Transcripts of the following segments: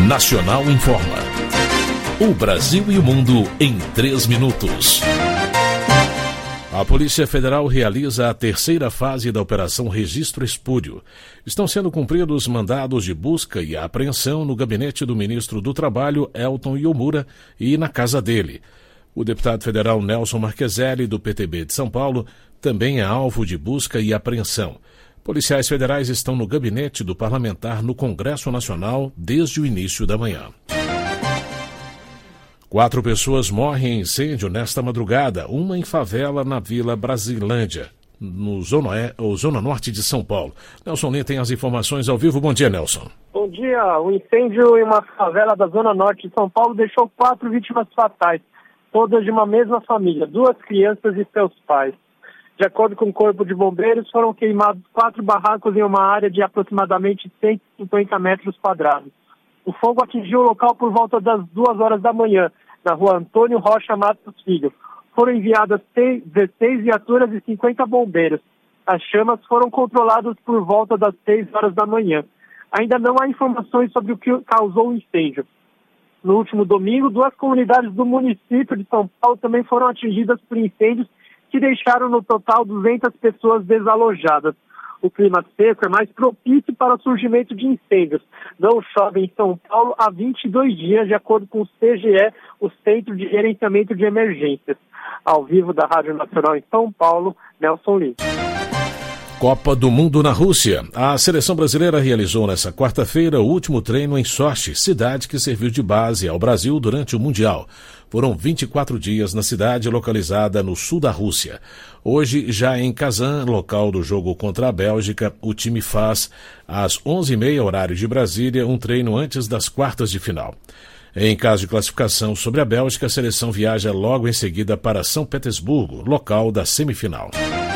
Nacional Informa. O Brasil e o mundo em 3 minutos. A Polícia Federal realiza a terceira fase da Operação Registro Espúrio. Estão sendo cumpridos mandados de busca e apreensão no gabinete do ministro do Trabalho, Elton Iomura, e na casa dele. O deputado federal Nelson Marqueselli, do PTB de São Paulo, também é alvo de busca e apreensão. Policiais federais estão no gabinete do parlamentar no Congresso Nacional desde o início da manhã. 4 pessoas morrem em incêndio nesta madrugada, uma em favela na Vila Brasilândia, no Zona Norte de São Paulo. Nelson Lin tem as informações ao vivo. Bom dia, Nelson. Bom dia. O incêndio em uma favela da Zona Norte de São Paulo deixou 4 vítimas fatais, todas de uma mesma família, 2 crianças e seus pais. De acordo com o Corpo de Bombeiros, foram queimados 4 barracos em uma área de aproximadamente 150 metros quadrados. O fogo atingiu o local por volta das 2 horas da manhã, na rua Antônio Rocha Matos Filho. Foram enviadas 16 viaturas e 50 bombeiros. As chamas foram controladas por volta das 6 horas da manhã. Ainda não há informações sobre o que causou o incêndio. No último domingo, 2 comunidades do município de São Paulo também foram atingidas por incêndios que deixaram no total 200 pessoas desalojadas. O clima seco é mais propício para o surgimento de incêndios. Não chove em São Paulo há 22 dias, de acordo com o CGE, o Centro de Gerenciamento de Emergências. Ao vivo da Rádio Nacional em São Paulo, Nelson Lin. Copa do Mundo na Rússia. A seleção brasileira realizou nesta quarta-feira o último treino em Sochi, cidade que serviu de base ao Brasil durante o Mundial. Foram 24 dias na cidade localizada no sul da Rússia. Hoje, já em Kazan, local do jogo contra a Bélgica, o time faz, às 11h30, horário de Brasília, um treino antes das quartas de final. Em caso de classificação sobre a Bélgica, a seleção viaja logo em seguida para São Petersburgo, local da semifinal.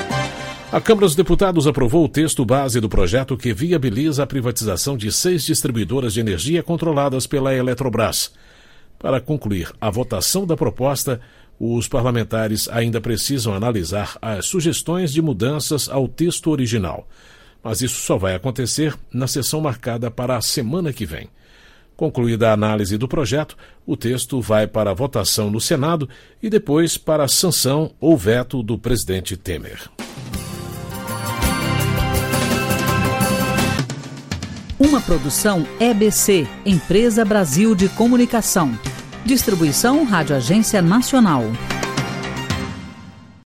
A Câmara dos Deputados aprovou o texto base do projeto que viabiliza a privatização de 6 distribuidoras de energia controladas pela Eletrobras. Para concluir a votação da proposta, os parlamentares ainda precisam analisar as sugestões de mudanças ao texto original. Mas isso só vai acontecer na sessão marcada para a semana que vem. Concluída a análise do projeto, o texto vai para a votação no Senado e depois para a sanção ou veto do presidente Temer. Uma produção EBC, Empresa Brasil de Comunicação. Distribuição Rádio Agência Nacional.